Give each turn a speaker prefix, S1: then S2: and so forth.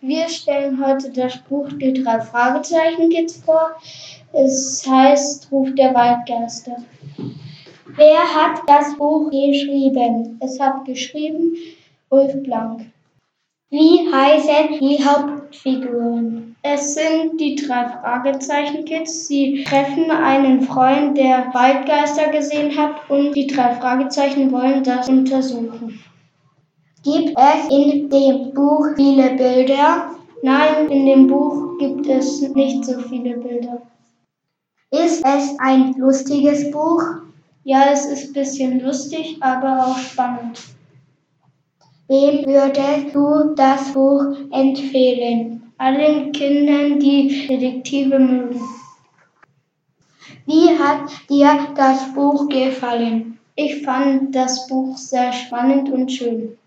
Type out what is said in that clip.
S1: Wir stellen heute das Buch Die 3 Fragezeichen-Kids vor. Es heißt Ruf der Waldgeister. Wer hat das Buch geschrieben? Es hat geschrieben Ulf Blank. Wie heißen die Hauptfiguren? Es sind die 3 Fragezeichen-Kids. Sie treffen einen Freund, der Waldgeister gesehen hat, und die 3 Fragezeichen wollen das untersuchen. Gibt es in dem Buch viele Bilder? Nein, in dem Buch gibt es nicht so viele Bilder. Ist es ein lustiges Buch? Ja, es ist ein bisschen lustig, aber auch spannend. Wem würdest du das Buch empfehlen? Allen Kindern, die Detektive mögen. Wie hat dir das Buch gefallen? Ich fand das Buch sehr spannend und schön.